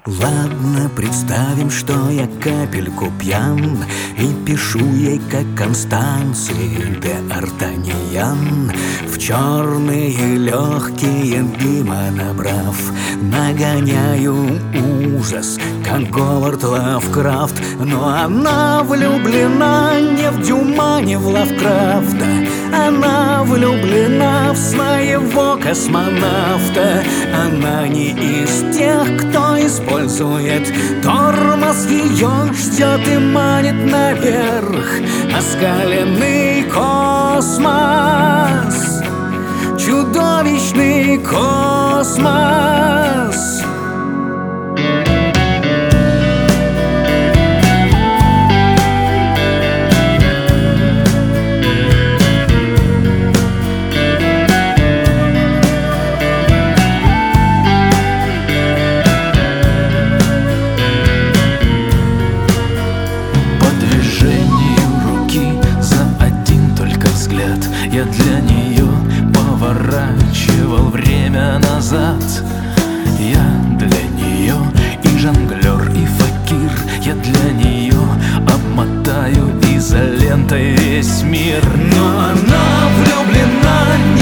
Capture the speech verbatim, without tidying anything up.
Ладно, представим, что я капельку пьян и пишу ей, как Констанции де Артаньян. В черные легкие дыма набрав, нагоняю ужас, как Говард Лавкрафт. Но она влюблена не в Дюма, не в Лавкрафта. Она влюблена в своего космонавта. Она не из тех, кто использует тормоз. Ее ждет и манит наверх оскаленный космос, чудовищный космос. Я для нее поворачивал время назад. Я для нее и жонглер, и факир. Я для нее обмотаю изолентой весь мир. Но она влюблена не